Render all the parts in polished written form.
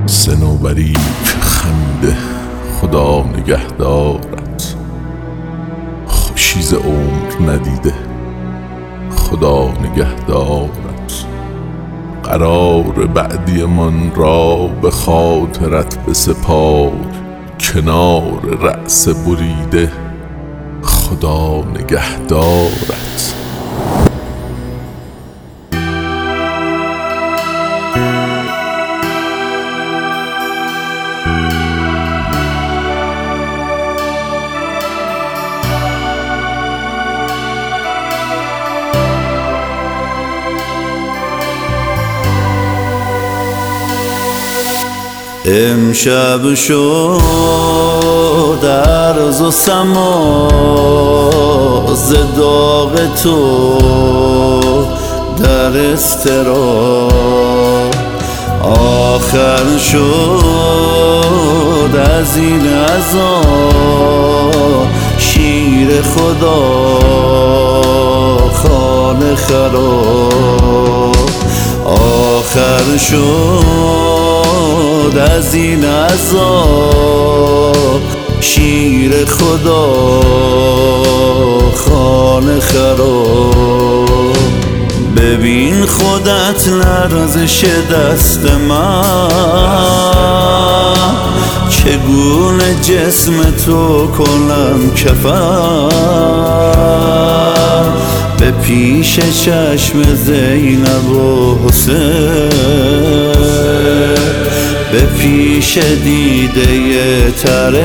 صنوبری که خنده خدا نگهدارت، خوشی ز عمر ندیده خدا نگهدارت. قرار بعدی من را به خاطرت بسپار، کنار رأس بریده خدا نگهدارت. امشب شد عرض و سما ز داغ تو در اضطراب، آخر شد از این عذاب شیر خدا خانه خراب، آخر شد از این عذاب شیر خدا خانه خراب. ببین خودت لرزش دست من، چگونه جسم تو کنم کفن، به پیش چشم زینب و حسین، به پیش دیده تر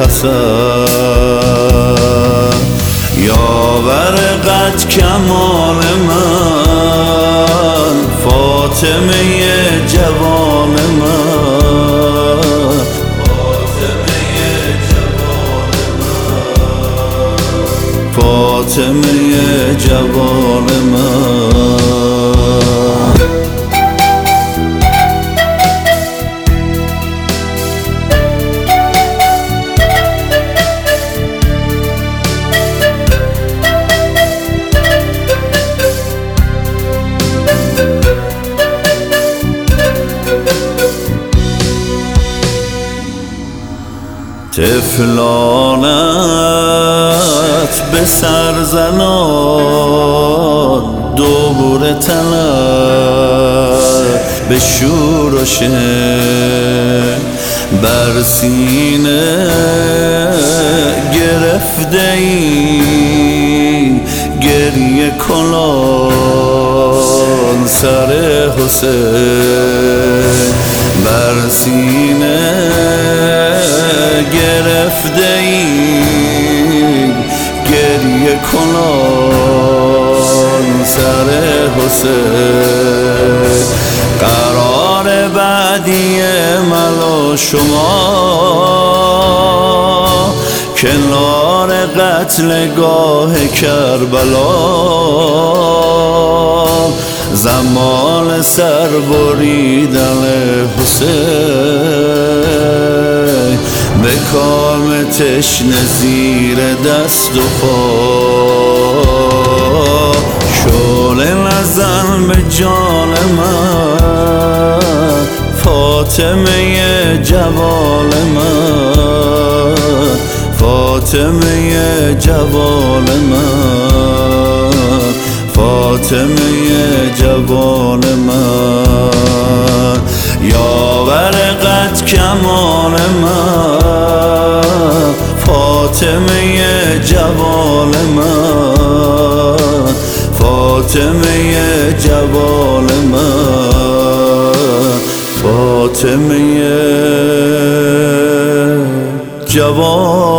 حسن. یاور قد کمال من، فاطمه جوان من، فاطمه جوان من. طفلانت به سر زنان دور تنت به شور و شن، بر سینه گرفته ای گریه کنان سر حسین، بر سینه گرفته ای گریه کنان سر حسین. قرار بعدی من و شما کنار قتلگاه کربلا، زمان سر بریدن حسین، به کام تشنه زیر دست و پا، شعله نزن به جان من، فاطمه جوان من، فاطمه جوان من، فاطمه جوان من. یاور قد کمال من، فاطمه جوان من، فاطمه جوان من، فاطمه جوان